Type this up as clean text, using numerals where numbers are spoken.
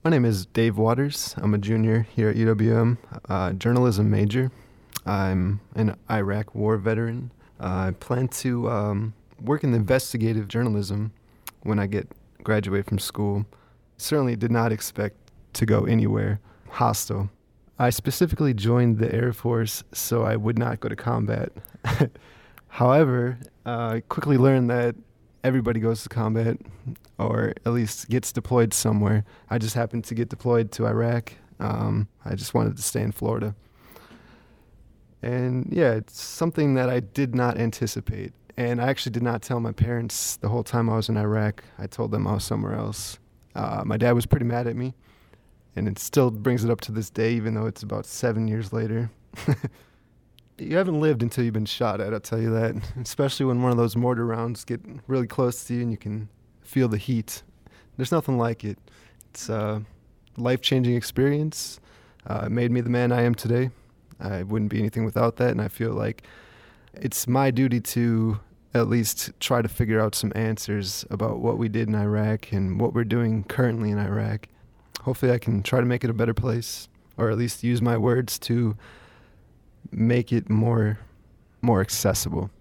My name is Dave Waters. I'm a junior here at UWM, journalism major. I'm an Iraq war veteran. I plan to work in investigative journalism when I graduate from school. Certainly did not expect to go anywhere hostile. I specifically joined the Air Force so I would not go to combat. However, I quickly learned that everybody goes to combat or at least gets deployed somewhere. I just happened to get deployed to Iraq. I just wanted to stay in Florida. And yeah, it's something that I did not anticipate. And I actually did not tell my parents the whole time I was in Iraq. I told them I was somewhere else. My dad was pretty mad at me, and it still brings it up to this day, even though it's about 7 years later. You haven't lived until you've been shot at, I'll tell you that. Especially when one of those mortar rounds get really close to you and you can feel the heat. There's nothing like it. It's a life-changing experience. It made me the man I am today. I wouldn't be anything without that, and I feel like it's my duty to at least try to figure out some answers about what we did in Iraq and what we're doing currently in Iraq. Hopefully I can try to make it a better place, or at least use my words to make it more accessible.